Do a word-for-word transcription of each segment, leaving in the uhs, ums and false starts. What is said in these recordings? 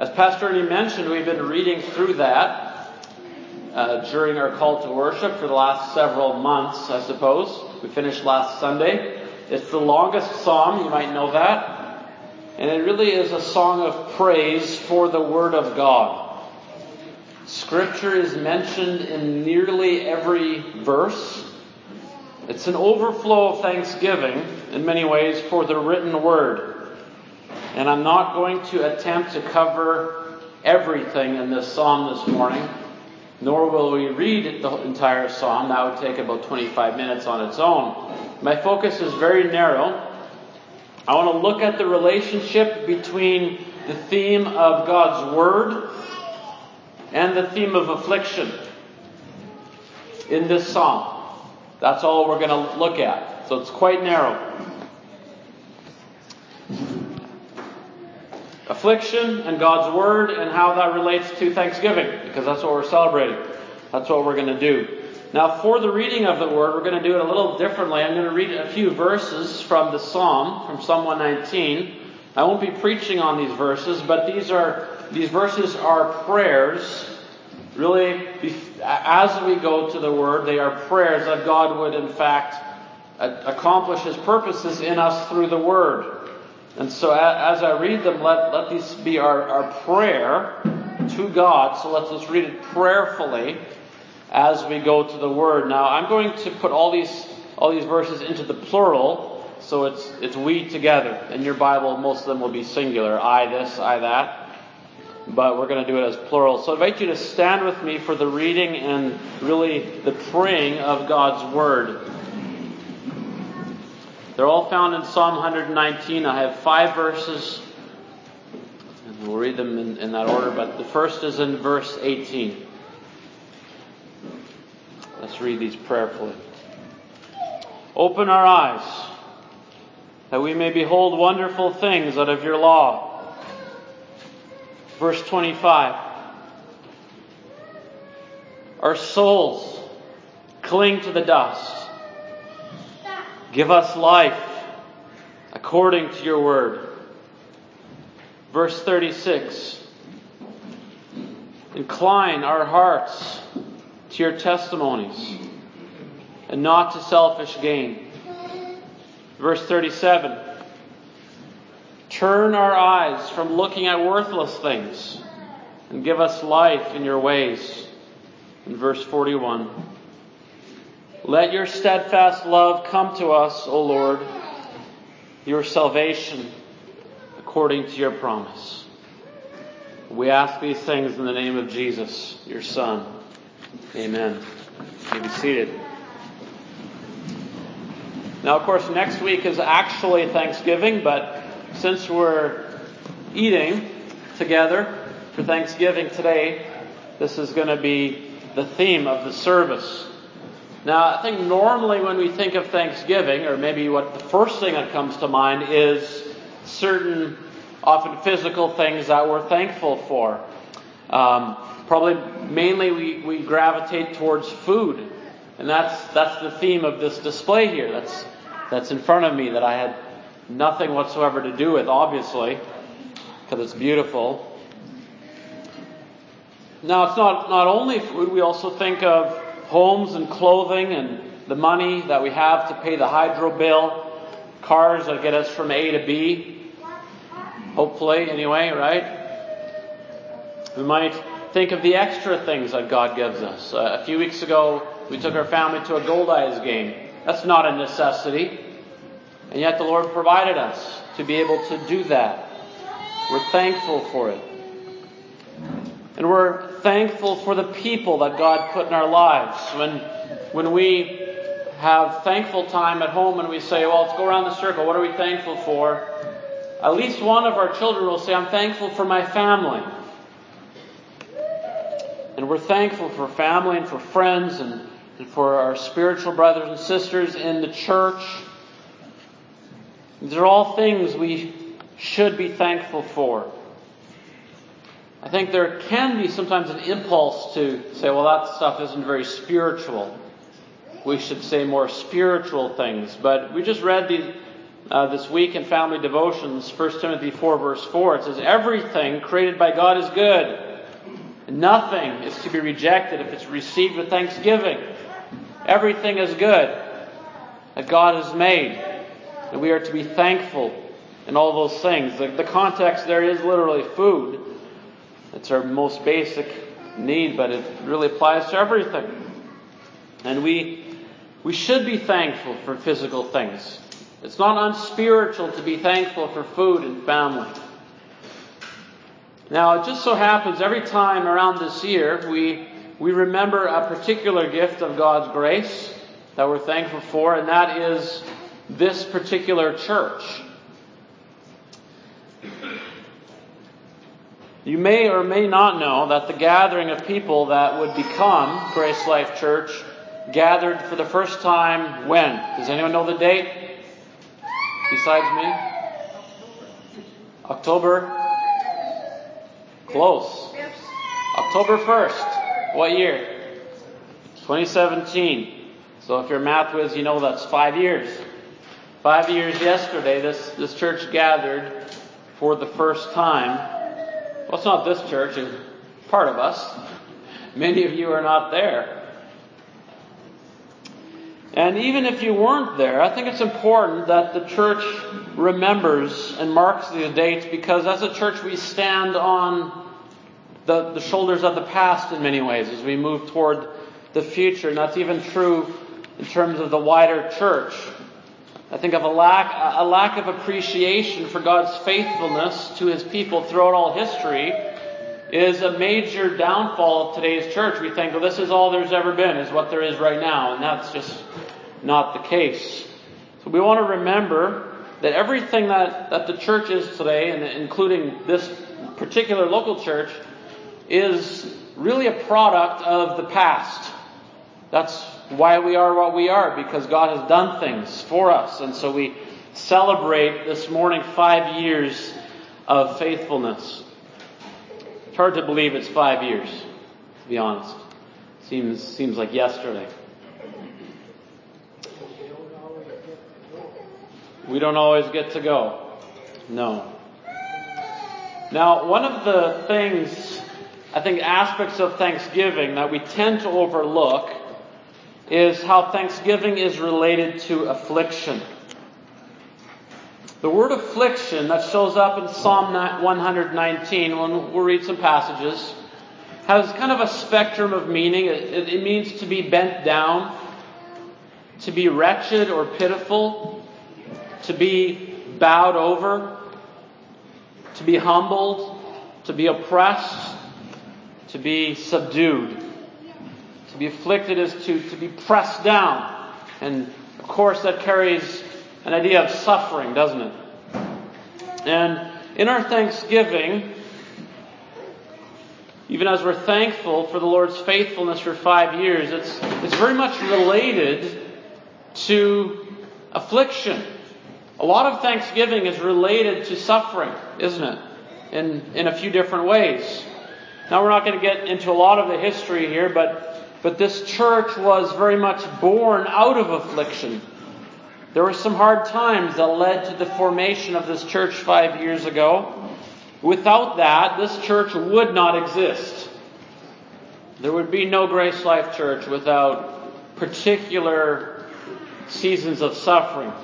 As Pastor Ernie mentioned, we've been reading through that uh, during our call to worship for the last several months, I suppose. We finished last Sunday. It's the longest psalm, you might know that. And it really is a song of praise for the Word of God. Scripture is mentioned in nearly every verse. It's an overflow of thanksgiving in many ways for the written Word. And I'm not going to attempt to cover everything in this psalm this morning, nor will we read the entire psalm. That would take about twenty-five minutes on its own. My focus is very narrow. I want to look at the relationship between the theme of God's Word and the theme of affliction in this psalm. That's all we're going to look at. So it's quite narrow. Affliction and God's Word and how that relates to Thanksgiving, because that's what we're celebrating. That's what we're going to do. Now, for the reading of the Word, we're going to do it a little differently. I'm going to read a few verses from the Psalm, from Psalm one nineteen. I won't be preaching on these verses, but these are these verses are prayers. Really, as we go to the Word, they are prayers that God would, in fact, accomplish His purposes in us through the Word. And so as I read them, let, let these be our, our prayer to God. So let's just read it prayerfully as we go to the Word. Now, I'm going to put all these all these verses into the plural, so it's it's we together. In your Bible, most of them will be singular. I this, I that. But we're going to do it as plural. So I invite you to stand with me for the reading and really the praying of God's Word. They're all found in Psalm one nineteen. I have five verses, and we'll read them in, in that order, but the first is in verse eighteen. Let's read these prayerfully. Open our eyes, that we may behold wonderful things out of your law. Verse twenty-five. Our souls cling to the dust. Give us life according to your word. Verse thirty-six. Incline our hearts to your testimonies and not to selfish gain. Verse thirty-seven. Turn our eyes from looking at worthless things and give us life in your ways. In verse forty-one. Let your steadfast love come to us, O Lord, your salvation according to your promise. We ask these things in the name of Jesus, your Son. Amen. You may be seated. Now, of course, next week is actually Thanksgiving, but since we're eating together for Thanksgiving today, this is going to be the theme of the service. Now, I think normally when we think of Thanksgiving, or maybe what the first thing that comes to mind is certain, often physical things that we're thankful for. Um, probably mainly we, we gravitate towards food. And that's that's the theme of this display here. That's that's in front of me that I had nothing whatsoever to do with, obviously, because it's beautiful. Now, it's not, not only food. We also think of homes and clothing and the money that we have to pay the hydro bill, cars that get us from A to B, hopefully anyway, right? We might think of the extra things that God gives us. Uh, a few weeks ago, we took our family to a Goldeyes game. That's not a necessity, and yet the Lord provided us to be able to do that. We're thankful for it. And we're thankful for the people that God put in our lives. When when we have thankful time at home and we say, well, let's go around the circle. What are we thankful for? At least one of our children will say, I'm thankful for my family. And we're thankful for family and for friends and, and for our spiritual brothers and sisters in the church. These are all things we should be thankful for. I think there can be sometimes an impulse to say, well, that stuff isn't very spiritual. We should say more spiritual things. But we just read these, uh, this week in family devotions, First Timothy four verse four. It says, everything created by God is good. Nothing is to be rejected if it's received with thanksgiving. Everything is good that God has made. And we are to be thankful in all those things. The, the context there is literally food. It's our most basic need, but it really applies to everything. And we we should be thankful for physical things. It's not unspiritual to be thankful for food and family. Now, it just so happens every time around this year we we remember a particular gift of God's grace that we're thankful for, and that is this particular church. You may or may not know that the gathering of people that would become Grace Life Church gathered for the first time when? Does anyone know the date? Besides me? October? Close. October first. What year? twenty seventeen. So if you're a math whiz, you know that's five years. Five years yesterday, this, this church gathered for the first time. Well, it's not this church, it's part of us. Many of you are not there. And even if you weren't there, I think it's important that the church remembers and marks these dates, because as a church we stand on the, the shoulders of the past in many ways as we move toward the future. And that's even true in terms of the wider church. I think of a lack, a lack of appreciation for God's faithfulness to His people throughout all history is a major downfall of today's church. We think, well, this is all there's ever been, is what there is right now. And that's just not the case. So we want to remember that everything that, that the church is today, and including this particular local church, is really a product of the past. That's why we are what we are, because God has done things for us. And so we celebrate this morning five years of faithfulness. It's hard to believe it's five years, to be honest. Seems seems like yesterday. We don't always get to go. No. Now, one of the things, I think, aspects of Thanksgiving that we tend to overlook is how Thanksgiving is related to affliction. The word affliction that shows up in Psalm one nineteen, when we'll read some passages, has kind of a spectrum of meaning. It, it means to be bent down, to be wretched or pitiful, to be bowed over, to be humbled, to be oppressed, to be subdued. To be afflicted is to, to be pressed down. And of course that carries an idea of suffering, doesn't it? And in our Thanksgiving, even as we're thankful for the Lord's faithfulness for five years, it's it's very much related to affliction. A lot of Thanksgiving is related to suffering, isn't it? In in a few different ways. Now, we're not going to get into a lot of the history here, but but this church was very much born out of affliction. There were some hard times that led to the formation of this church five years ago. Without that, this church would not exist. There would be no Grace Life Church without particular seasons of suffering.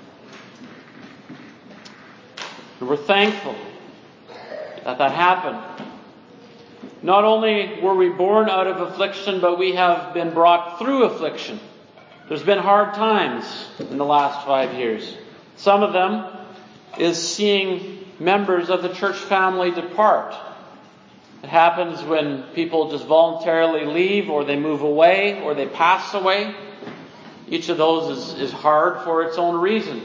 And we're thankful that that happened. Not only were we born out of affliction, but we have been brought through affliction. There's been hard times in the last five years. Some of them is seeing members of the church family depart. It happens when people just voluntarily leave, or they move away, or they pass away. Each of those is, is hard for its own reason.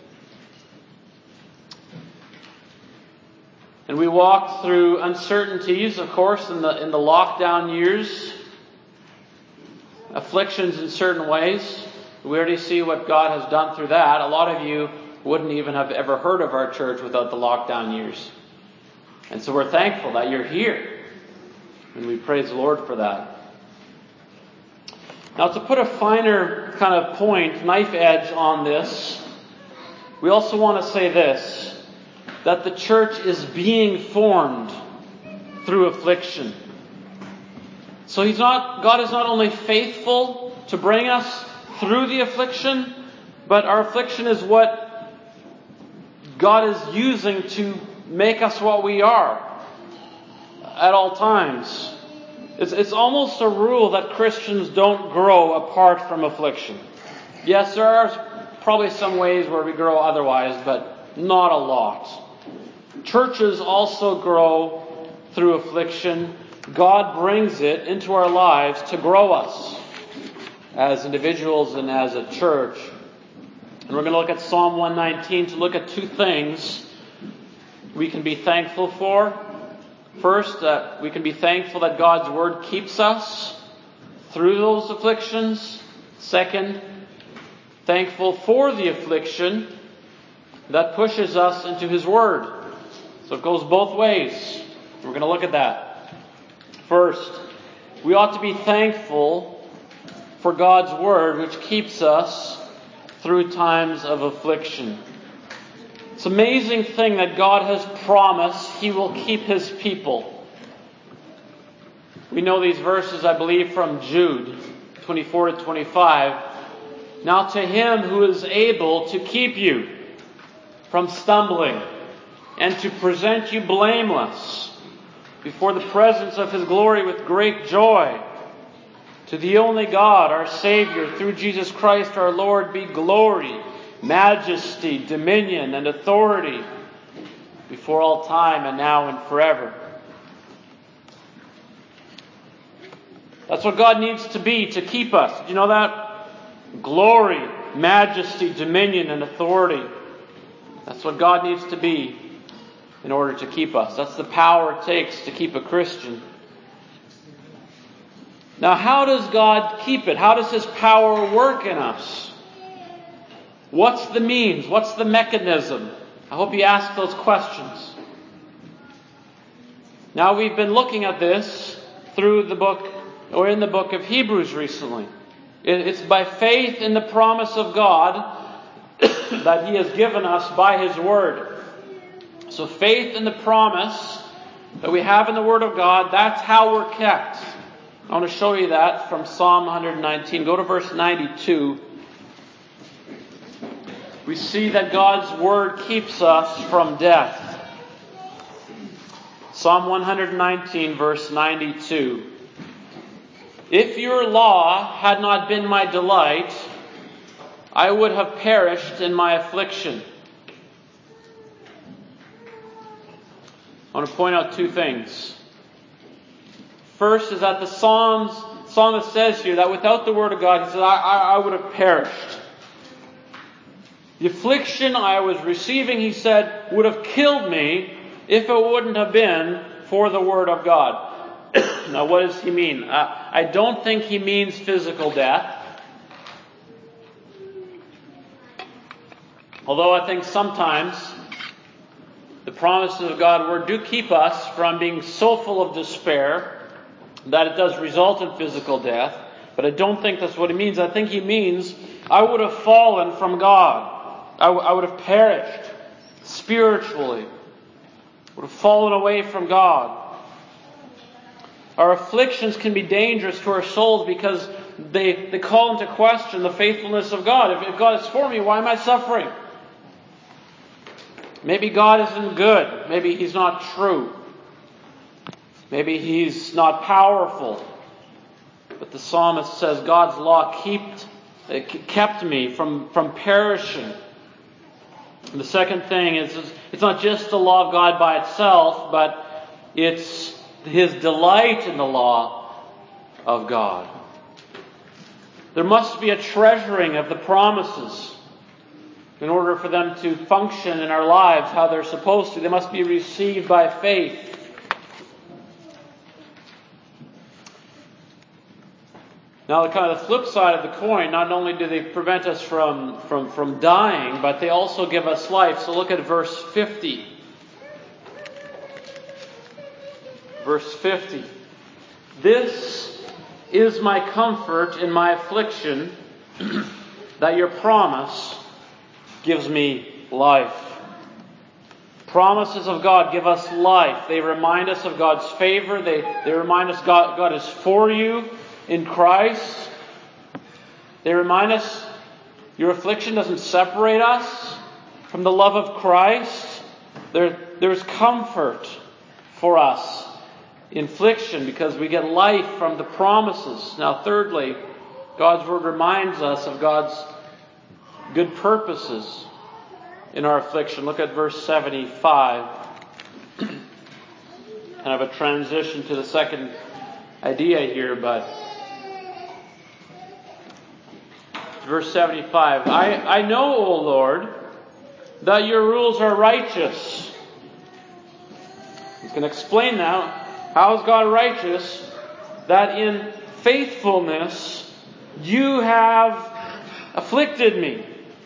And we walked through uncertainties, of course, in the in the lockdown years. Afflictions in certain ways. We already see what God has done through that. A lot of you wouldn't even have ever heard of our church without the lockdown years. And so we're thankful that you're here. And we praise the Lord for that. Now, to put a finer kind of point, knife edge on this, we also want to say this, that the church is being formed through affliction. So he's not, God is not only faithful to bring us through the affliction, but our affliction is what God is using to make us what we are at all times. It's, it's almost a rule that Christians don't grow apart from affliction. Yes, there are probably some ways where we grow otherwise, but not a lot. Churches also grow through affliction. God brings it into our lives to grow us as individuals and as a church. And we're going to look at Psalm one nineteen to look at two things we can be thankful for. First, that we can be thankful that God's Word keeps us through those afflictions. Second, thankful for the affliction that pushes us into His Word. So it goes both ways. We're going to look at that. First, we ought to be thankful for God's Word, which keeps us through times of affliction. It's an amazing thing that God has promised He will keep His people. We know these verses, I believe, from Jude twenty-four to twenty-five. Now to Him who is able to keep you from stumbling and to present you blameless before the presence of His glory with great joy, to the only God, our Savior, through Jesus Christ our Lord, be glory, majesty, dominion, and authority before all time and now and forever. That's what God needs to be to keep us. Did you know that? Glory, majesty, dominion, and authority. That's what God needs to be in order to keep us. That's the power it takes to keep a Christian. Now, how does God keep it? How does His power work in us? What's the means? What's the mechanism? I hope you ask those questions. Now, we've been looking at this through the book, or in the book of Hebrews recently. It's by faith in the promise of God that He has given us by His Word. So faith in the promise that we have in the Word of God, that's how we're kept. I want to show you that from Psalm one nineteen. Go to verse ninety-two. We see that God's Word keeps us from death. Psalm one nineteen, verse ninety-two. If your law had not been my delight, I would have perished in my affliction. I want to point out two things. First is that the Psalms, psalmist says here that without the Word of God, he says, I, I, I would have perished. The affliction I was receiving, he said, would have killed me if it wouldn't have been for the Word of God. Now, what does he mean? Uh, I don't think he means physical death. Although I think sometimes the promises of God's Word do keep us from being so full of despair that it does result in physical death. But I don't think that's what he means. I think he means I would have fallen from God. I, w- I would have perished spiritually. Would have fallen away from God. Our afflictions can be dangerous to our souls because they, they call into question the faithfulness of God. If, if God is for me, why am I suffering? Maybe God isn't good. Maybe He's not true. Maybe He's not powerful. But the psalmist says God's law kept, kept me from, from perishing. And the second thing is, it's not just the law of God by itself, but it's His delight in the law of God. There must be a treasuring of the promises in order for them to function in our lives how they're supposed to. They must be received by faith. Now, the kind of the flip side of the coin, not only do they prevent us from, from, from dying, but they also give us life. So look at verse fifty. Verse fifty. This is my comfort in my affliction, that your promise gives me life. Promises of God give us life. They remind us of God's favor. They, they remind us God, God is for you in Christ. They remind us your affliction doesn't separate us from the love of Christ. There, there's comfort for us in affliction because we get life from the promises. Now, thirdly, God's Word reminds us of God's good purposes in our affliction. Look at verse seventy-five. Kind of a transition to the second idea here, but verse seventy-five. I, I know, O Lord, that your rules are righteous. He's going to explain now, how is God righteous? That in faithfulness you have afflicted me.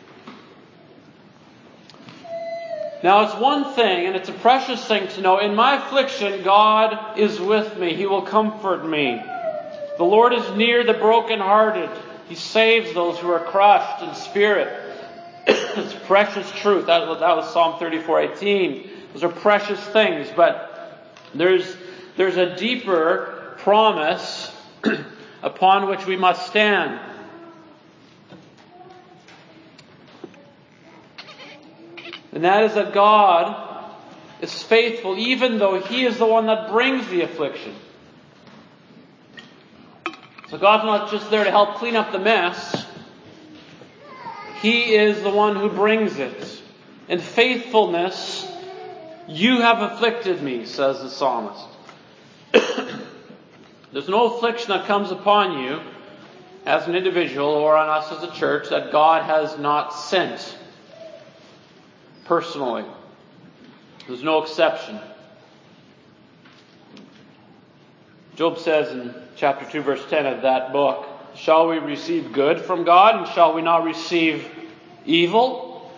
Now it's one thing, and it's a precious thing to know, in my affliction, God is with me. He will comfort me. The Lord is near the brokenhearted. He saves those who are crushed in spirit. It's precious truth. That, that was Psalm thirty-four eighteen. Those are precious things, but there's, there's a deeper promise upon which we must stand. And that is that God is faithful even though He is the one that brings the affliction. So God's not just there to help clean up the mess. He is the one who brings it. In faithfulness, you have afflicted me, says the psalmist. There's no affliction that comes upon you as an individual or on us as a church that God has not sent personally. There's no exception. Job says in chapter two, verse ten of that book, shall we receive good from God and shall we not receive evil?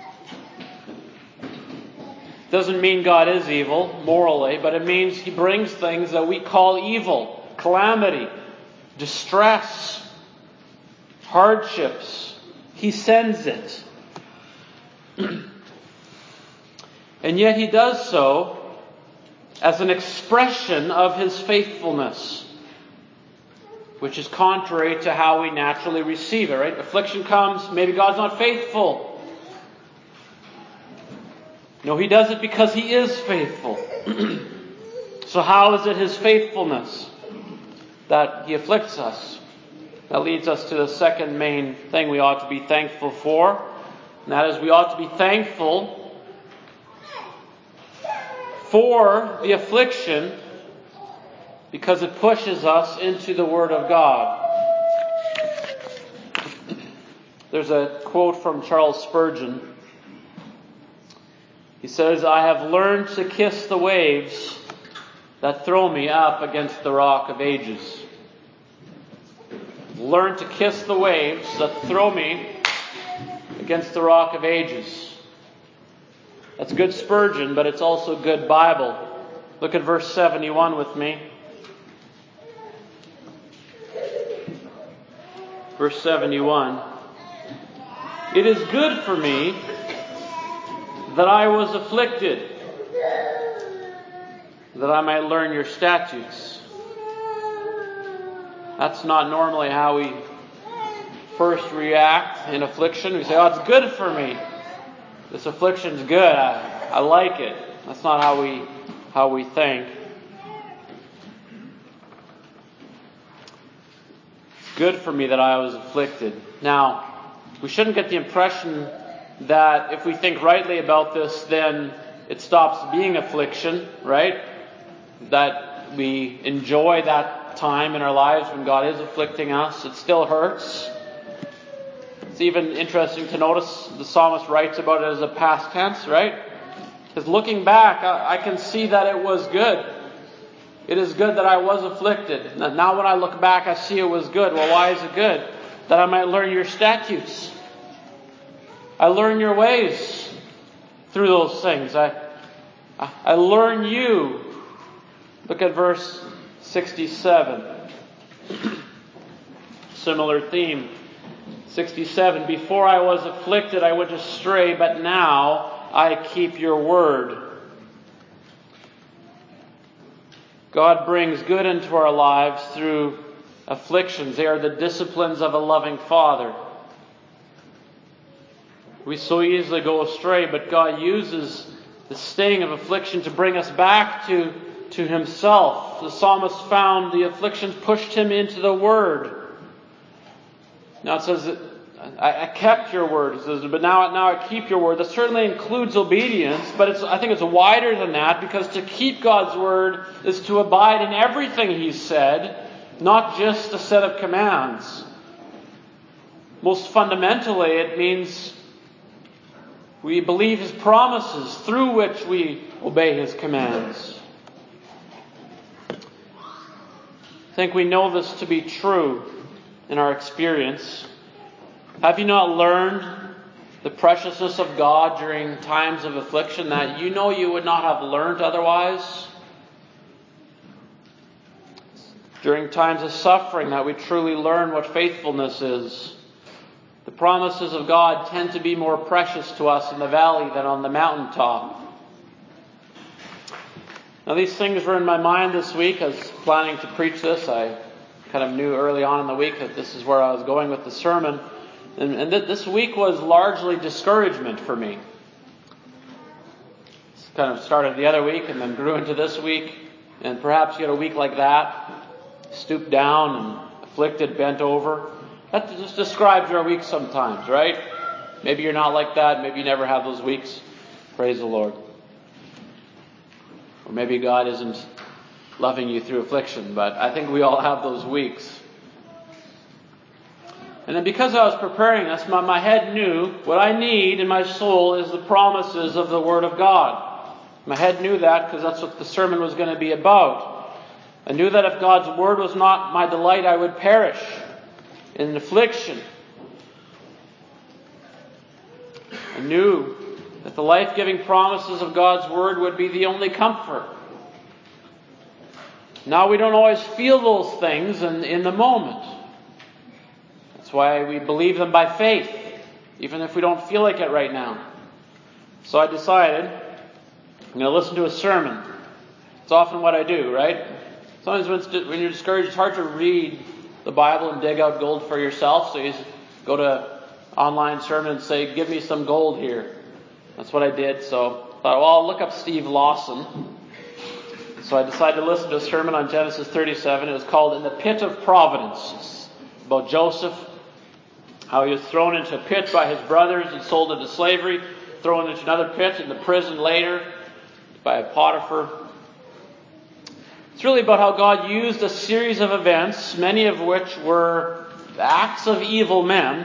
Doesn't mean God is evil morally, but it means He brings things that we call evil, calamity, distress, hardships. He sends it. And yet He does so as an expression of His faithfulness, which is contrary to how we naturally receive it, right? Affliction comes, maybe God's not faithful. No, He does it because He is faithful. So how is it His faithfulness that He afflicts us? That leads us to the second main thing we ought to be thankful for. And that is we ought to be thankful for the affliction because it pushes us into the Word of God. There's a quote from Charles Spurgeon. He says, I have learned to kiss the waves that throw me up against the rock of ages. Learn to kiss the waves that throw me against the rock of ages. That's good Spurgeon, but it's also good Bible. Look at verse seventy-one with me. Verse seventy-one. It is good for me that I was afflicted, that I might learn your statutes. That's not normally how we first react in affliction. We say, oh, it's good for me. This affliction's good. I, I like it. That's not how we how we think. It's good for me that I was afflicted. Now, we shouldn't get the impression that if we think rightly about this, then it stops being affliction, right? That we enjoy that time in our lives when God is afflicting us. It still hurts. It's even interesting to notice the psalmist writes about it as a past tense, right? Because looking back, I, I can see that it was good. It is good that I was afflicted. Now when I look back, I see it was good. Well, why is it good? That I might learn your statutes. I learn your ways through those things. I, I learn you. Look at verse sixty-seven. Similar theme. sixty-seven, before I was afflicted, I went astray, but now I keep your word. God brings good into our lives through afflictions. They are the disciplines of a loving Father. We so easily go astray, but God uses the sting of affliction to bring us back to, to Himself. The psalmist found the afflictions pushed him into the Word. Now it says that I, I kept your word. It says, but now, now I keep your word. That certainly includes obedience, but it's, I think it's wider than that, because to keep God's word is to abide in everything He's said, not just a set of commands. Most fundamentally, it means we believe His promises through which we obey His commands. I think we know this to be true in our experience. Have you not learned the preciousness of God during times of affliction that you know you would not have learned otherwise? During times of suffering that we truly learn what faithfulness is. The promises of God tend to be more precious to us in the valley than on the mountaintop. Now, these things were in my mind this week. I was planning to preach this. I kind of knew early on in the week that this is where I was going with the sermon. And, and th- this week was largely discouragement for me. It's kind of started the other week and then grew into this week. And perhaps you had a week like that. Stooped down and afflicted, bent over. That just describes your week sometimes, right? Maybe you're not like that. Maybe you never have those weeks. Praise the Lord. Or maybe God isn't loving you through affliction, but I think we all have those weeks. And then because I was preparing this, my, my head knew what I need in my soul is the promises of the Word of God. My head knew that because that's what the sermon was going to be about. I knew that if God's Word was not my delight, I would perish in affliction. I knew that the life-giving promises of God's Word would be the only comfort. Now we don't always feel those things in, in the moment. That's why we believe them by faith, even if we don't feel like it right now. So I decided I'm going to listen to a sermon. It's often what I do, right? Sometimes when you're discouraged, it's hard to read the Bible and dig out gold for yourself. So you go to an online sermon and say, give me some gold here. That's what I did. So I thought, well, I'll look up Steve Lawson. So I decided to listen to a sermon on Genesis thirty-seven. It was called In the Pit of Providence. It's about Joseph, how he was thrown into a pit by his brothers and sold into slavery, thrown into another pit, into prison later by Potiphar. It's really about how God used a series of events, many of which were acts of evil men,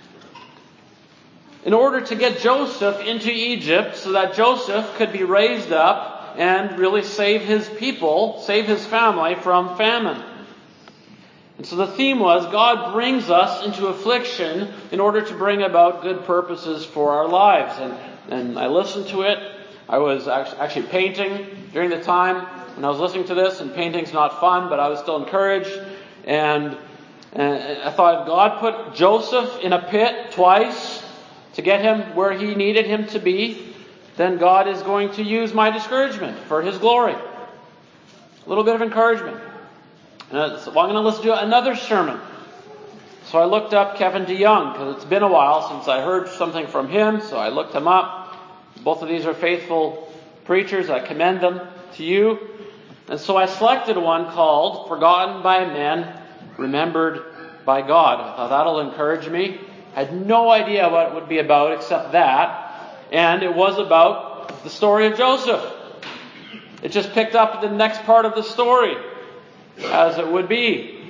in order to get Joseph into Egypt so that Joseph could be raised up and really save his people, save his family from famine. And so the theme was God brings us into affliction in order to bring about good purposes for our lives. And, and I listened to it. I was actually painting during the time when I was listening to this, and painting's not fun, but I was still encouraged. And, and I thought, if God put Joseph in a pit twice to get him where He needed him to be, then God is going to use my discouragement for His glory. A little bit of encouragement. Uh, so I'm going to listen to another sermon. So I looked up Kevin DeYoung, because it's been a while since I heard something from him, so I looked him up. Both of these are faithful preachers. I commend them to you. And so I selected one called Forgotten by Men, Remembered by God. I thought that'll encourage me. I had no idea what it would be about except that. And it was about the story of Joseph. It just picked up the next part of the story, as it would be.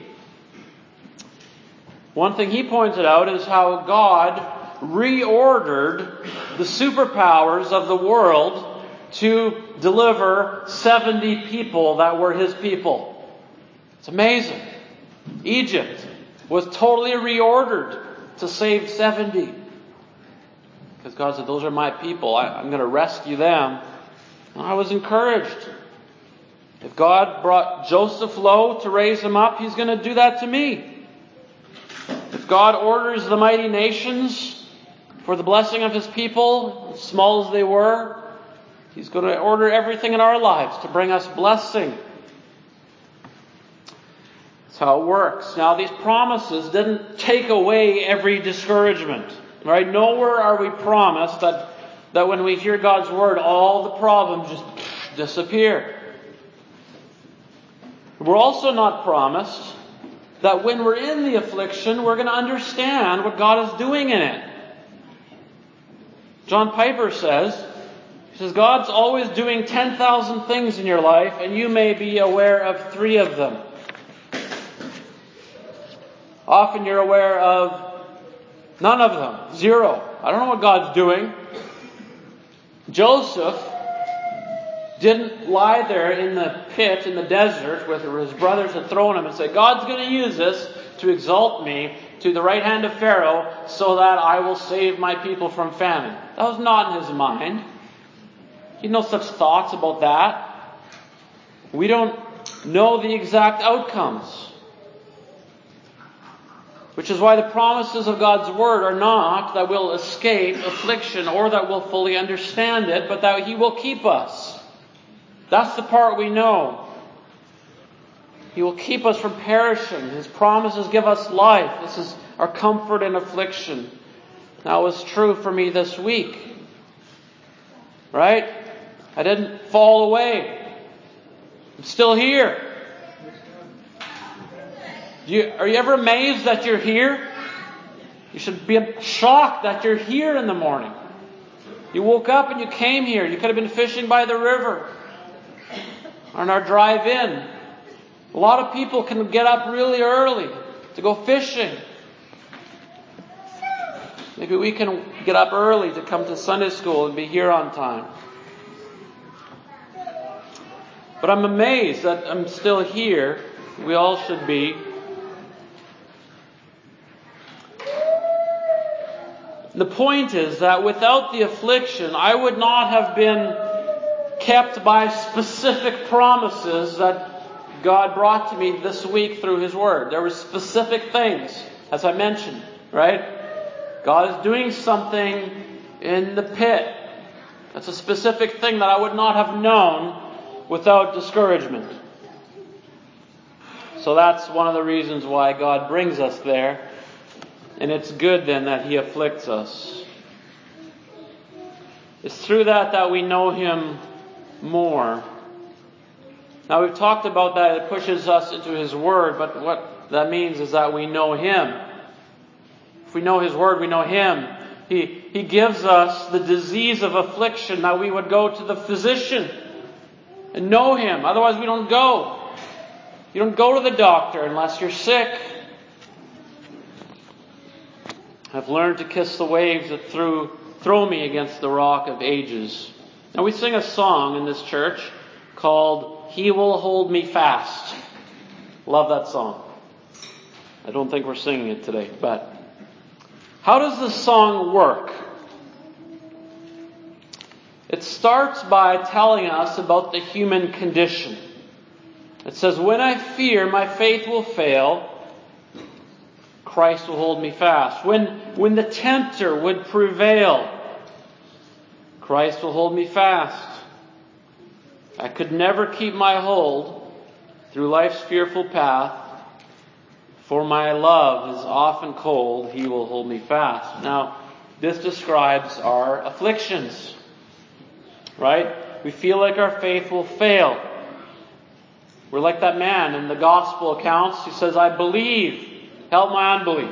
One thing he pointed out is how God reordered the superpowers of the world to deliver seventy people that were His people. It's amazing. Egypt was totally reordered to save seventy. Because God said, those are my people. I, I'm going to rescue them. And I was encouraged. If God brought Joseph low to raise him up, He's going to do that to me. If If God orders the mighty nations for the blessing of His people, as small as they were, He's going to order everything in our lives to bring us blessing. That's how it works. Now, these promises didn't take away every discouragement. Right? Nowhere are we promised that, that when we hear God's Word, all the problems just disappear. We're also not promised that when we're in the affliction, we're going to understand what God is doing in it. John Piper says, he says, God's always doing ten thousand things in your life, and you may be aware of three of them. Often you're aware of none of them. Zero. I don't know what God's doing. Joseph didn't lie there in the pit, in the desert, where his brothers had thrown him and say, God's going to use this to exalt me to the right hand of Pharaoh so that I will save my people from famine. That was not in his mind. He had no such thoughts about that. We don't know the exact outcomes. Which is why the promises of God's Word are not that we'll escape affliction or that we'll fully understand it, but that He will keep us. That's the part we know. He will keep us from perishing. His promises give us life. This is our comfort in affliction. That was true for me this week. Right? I didn't fall away. I'm still here. You, are you ever amazed that you're here? You should be shocked that you're here in the morning. You woke up and you came here. You could have been fishing by the river. On our drive in. A lot of people can get up really early to go fishing. Maybe we can get up early to come to Sunday school and be here on time. But I'm amazed that I'm still here. We all should be. The point is that without the affliction, I would not have been kept by specific promises that God brought to me this week through His Word. There were specific things, as I mentioned, right? God is doing something in the pit. That's a specific thing that I would not have known without discouragement. So that's one of the reasons why God brings us there. And it's good then that He afflicts us. It's through that that we know Him more. Now we've talked about that. It pushes us into His Word. But what that means is that we know Him. If we know His Word, we know Him. He, he gives us the disease of affliction that we would go to the physician and know Him. Otherwise we don't go. You don't go to the doctor unless you're sick. I've learned to kiss the waves that threw, throw me against the rock of ages. Now we sing a song in this church called He Will Hold Me Fast. Love that song. I don't think we're singing it today, but how does this song work? It starts by telling us about the human condition. It says, when I fear my faith will fail, Christ will hold me fast. When, when the tempter would prevail, Christ will hold me fast. I could never keep my hold through life's fearful path, for my love is often cold, He will hold me fast. Now, this describes our afflictions, right? We feel like our faith will fail. We're like that man in the gospel accounts who says, I believe, help my unbelief.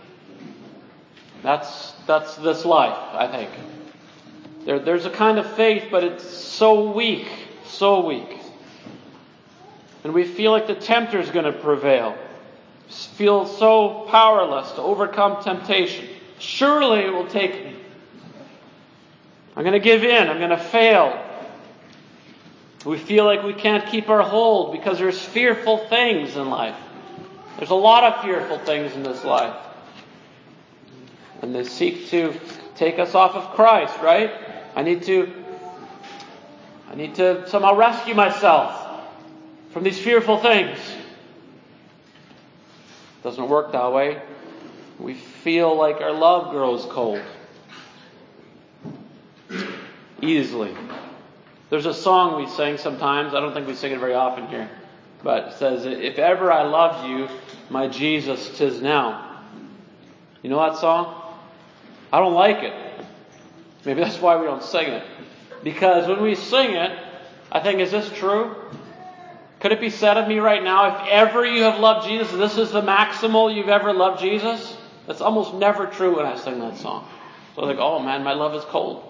That's that's this life, I think. There, there's a kind of faith, but it's so weak, so weak. And we feel like the tempter is going to prevail. Feel so powerless to overcome temptation. Surely it will take me. I'm going to give in. I'm going to fail. We feel like we can't keep our hold because there's fearful things in life. There's a lot of fearful things in this life. And they seek to take us off of Christ, right? I need to I need to somehow rescue myself from these fearful things. It doesn't work that way. We feel like our love grows cold. Easily. There's a song we sing sometimes. I don't think we sing it very often here. But it says, if ever I loved you, my Jesus, 'tis now. You know that song? I don't like it. Maybe that's why we don't sing it. Because when we sing it, I think, is this true? Could it be said of me right now, if ever you have loved Jesus, this is the maximal you've ever loved Jesus? That's almost never true when I sing that song. So I think, oh man, my love is cold.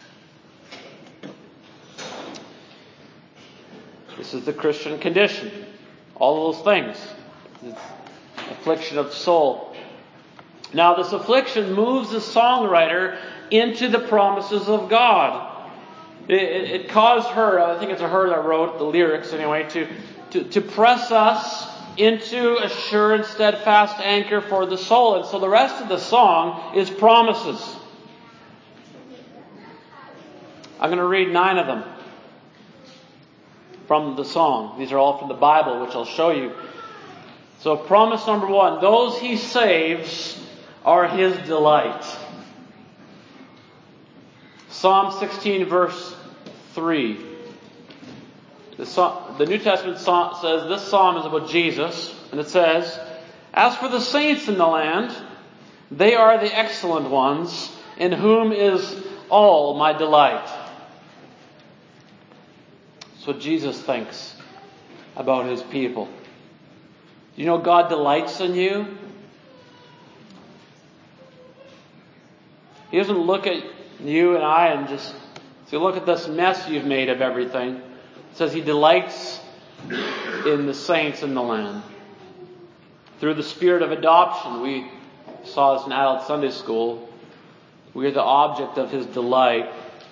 This is the Christian condition. All of those things. It's affliction of the soul. Now this affliction moves the songwriter into the promises of God. It, it, it caused her, I think it's a her that wrote the lyrics anyway, to, to, to press us into a sure and steadfast anchor for the soul. And so the rest of the song is promises. I'm going to read nine of them from the song. These are all from the Bible, which I'll show you. So promise number one, those He saves are His delight. Psalm sixteen verse three. The, psalm, the New Testament psalm says this psalm is about Jesus, and it says, as for the saints in the land, they are the excellent ones, in whom is all my delight. That's what Jesus thinks about His people. Do you know God delights in you? He doesn't look at you and I and just say, look at this mess you've made of everything. It says He delights in the saints in the land. Through the spirit of adoption, we saw this in adult Sunday school. We are the object of His delight.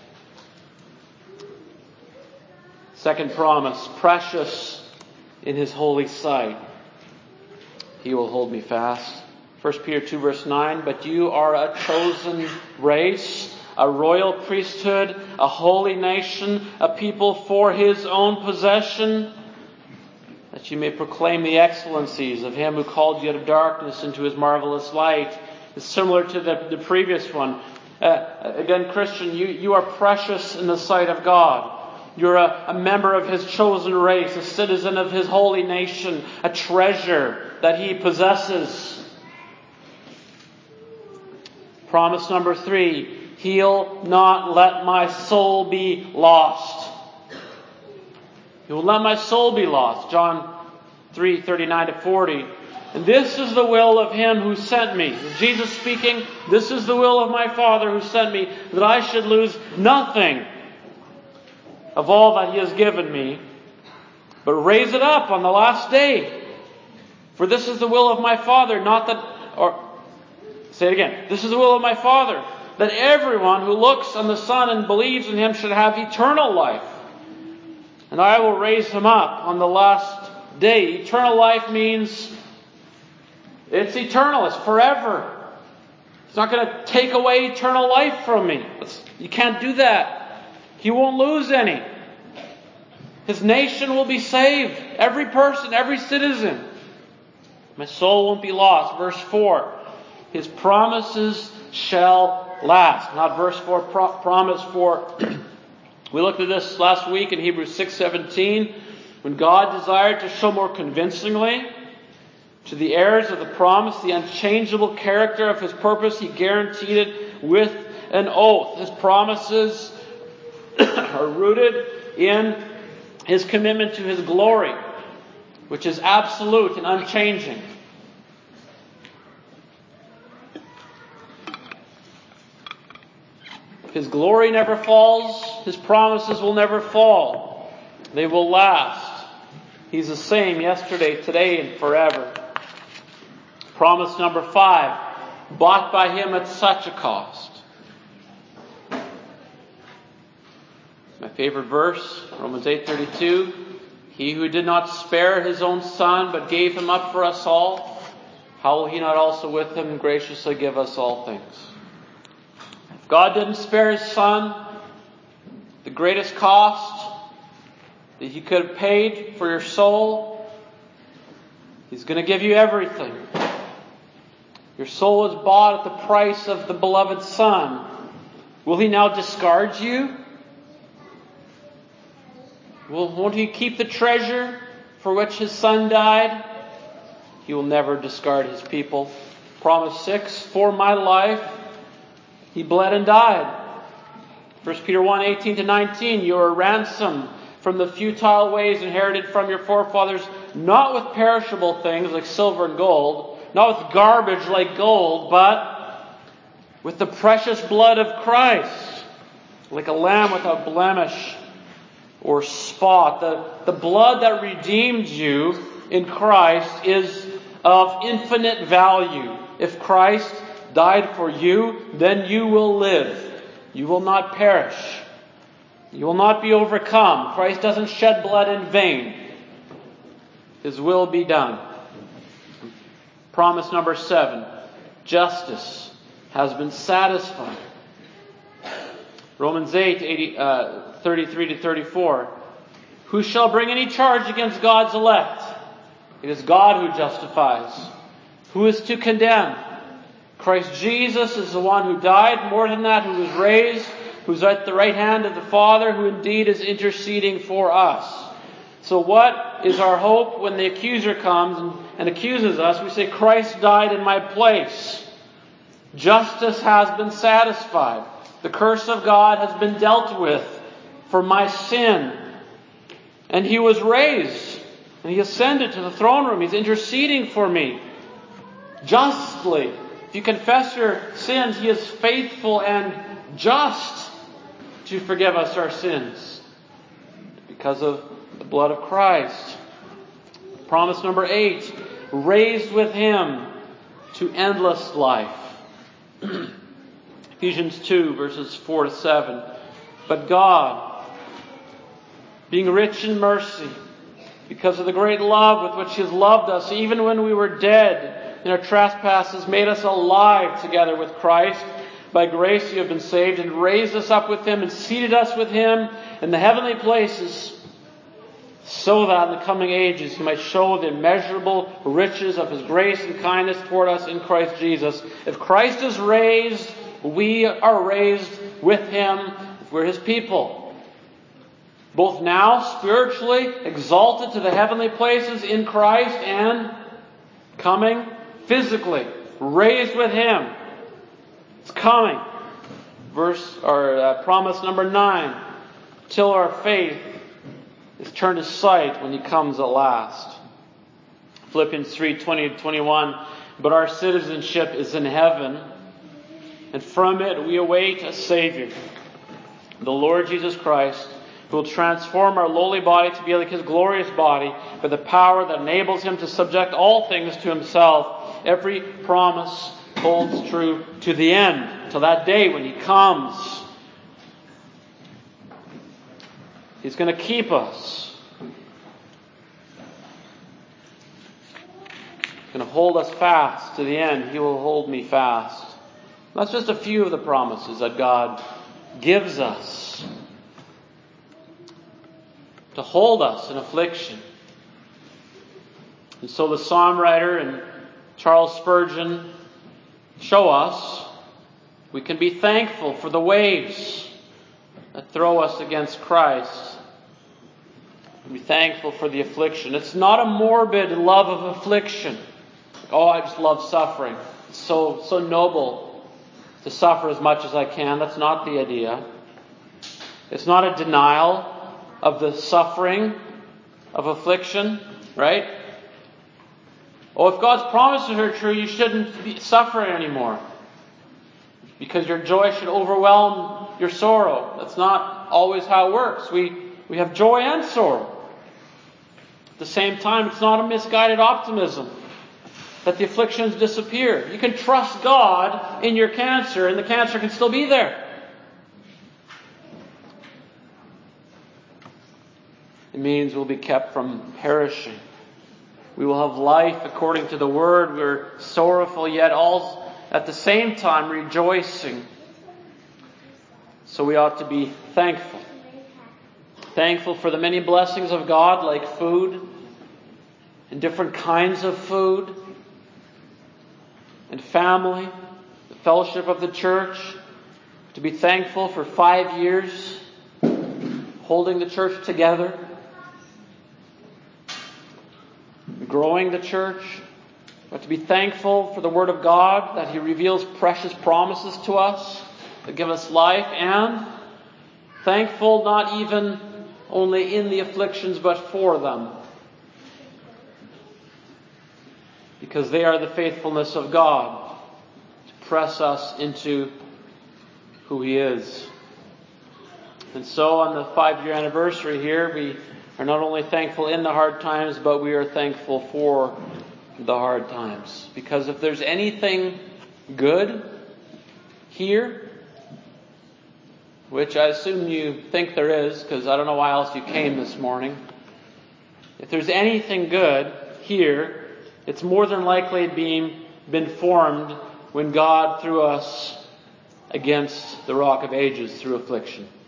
Second promise, precious in His holy sight. He will hold me fast. First Peter two verse nine, but you are a chosen race, a royal priesthood, a holy nation, a people for His own possession, that you may proclaim the excellencies of Him who called you out of darkness into His marvelous light. It's similar to the, the previous one. Uh, again, Christian, you, you are precious in the sight of God. You're a, a member of His chosen race, a citizen of His holy nation, a treasure that He possesses. Promise number three, He'll not let my soul be lost. He will let my soul be lost. John three thirty-nine to forty. And this is the will of Him who sent me. Jesus speaking, this is the will of my Father who sent me, that I should lose nothing of all that He has given me, but raise it up on the last day. For this is the will of my Father, not that, or say it again, this is the will of my Father, that everyone who looks on the Son and believes in Him should have eternal life. And I will raise him up on the last day. Eternal life means it's eternal, it's forever. He's not going to take away eternal life from me. It's, you can't do that. He won't lose any. His nation will be saved. Every person, every citizen. My soul won't be lost. Verse four. His promises shall last. Not verse four, pro- promise four. We looked at this last week in Hebrews six seventeen. When God desired to show more convincingly to the heirs of the promise the unchangeable character of His purpose, He guaranteed it with an oath. His promises are rooted in His commitment to His glory, which is absolute and unchanging. His glory never falls. His promises will never fall. They will last. He's the same yesterday, today, and forever. Promise number five. Bought by Him at such a cost. My favorite verse, Romans eight thirty-two. He who did not spare His own Son, but gave Him up for us all, how will He not also with Him graciously give us all things? God didn't spare His Son, the greatest cost that He could have paid for your soul. He's going to give you everything. Your soul is bought at the price of the beloved Son. Will He now discard you? Will, won't He keep the treasure for which His Son died? He will never discard His people. Promise six, for my life He bled and died. First Peter one, eighteen to nineteen, you are ransomed from the futile ways inherited from your forefathers, not with perishable things like silver and gold, not with garbage like gold, but with the precious blood of Christ, like a lamb without blemish or spot. The, the blood that redeemed you in Christ is of infinite value. If Christ died for you, then you will live. You will not perish. You will not be overcome. Christ doesn't shed blood in vain. His will be done. Promise number seven. Justice has been satisfied. Romans eight, eighty, uh, thirty-three to thirty-four. Who shall bring any charge against God's elect? It is God who justifies. Who is to condemn? Christ Jesus is the one who died, more than that, who was raised, who's at the right hand of the Father, who indeed is interceding for us. So what is our hope when the accuser comes and, and accuses us? We say, Christ died in my place. Justice has been satisfied. The curse of God has been dealt with for my sin. And He was raised. And He ascended to the throne room. He's interceding for me. Justly. If you confess your sins, He is faithful and just to forgive us our sins because of the blood of Christ. Promise number eight. Raised with Him to endless life. Ephesians two, verses four to seven. But God, being rich in mercy, because of the great love with which He has loved us, even when we were dead in our trespasses, made us alive together with Christ. By grace you have been saved, and raised us up with Him, and seated us with Him in the heavenly places, so that in the coming ages He might show the immeasurable riches of His grace and kindness toward us in Christ Jesus. If Christ is raised, we are raised with Him if we're His people. Both now, spiritually, exalted to the heavenly places in Christ, and coming physically, raised with Him. It's coming. Verse or uh, promise number nine. Till our faith is turned to sight when He comes at last. Philippians three, twenty to twenty-one. But our citizenship is in heaven, and from it we await a Savior, the Lord Jesus Christ, who will transform our lowly body to be like His glorious body by the power that enables Him to subject all things to Himself. Every promise holds true to the end, till that day when He comes. He's going to keep us. He's going to hold us fast to the end. He will hold me fast. That's just a few of the promises that God gives us to hold us in affliction. And so the psalm writer and Charles Spurgeon show us we can be thankful for the waves that throw us against Christ. Be thankful for the affliction. It's not a morbid love of affliction. Oh, I just love suffering. It's so, so noble to suffer as much as I can. That's not the idea. It's not a denial of the suffering of affliction, right? Oh, if God's promises are true, you shouldn't be suffering anymore, because your joy should overwhelm your sorrow. That's not always how it works. We, we have joy and sorrow. At the same time, it's not a misguided optimism that the afflictions disappear. You can trust God in your cancer, and the cancer can still be there. It means we'll be kept from perishing. We will have life according to the Word. We're sorrowful, yet all at the same time rejoicing. So we ought to be thankful. Thankful for the many blessings of God, like food and different kinds of food. and family, the fellowship of the church, to be thankful for five years holding the church together, growing the church, but to be thankful for the Word of God, that He reveals precious promises to us that give us life, and thankful not even only in the afflictions but for them, because they are the faithfulness of God to press us into who He is. And so on the five-year anniversary here, we are not only thankful in the hard times, but we are thankful for the hard times. Because if there's anything good here, which I assume you think there is, because I don't know why else you came this morning. If there's anything good here, it's more than likely being been formed when God threw us against the rock of ages through affliction.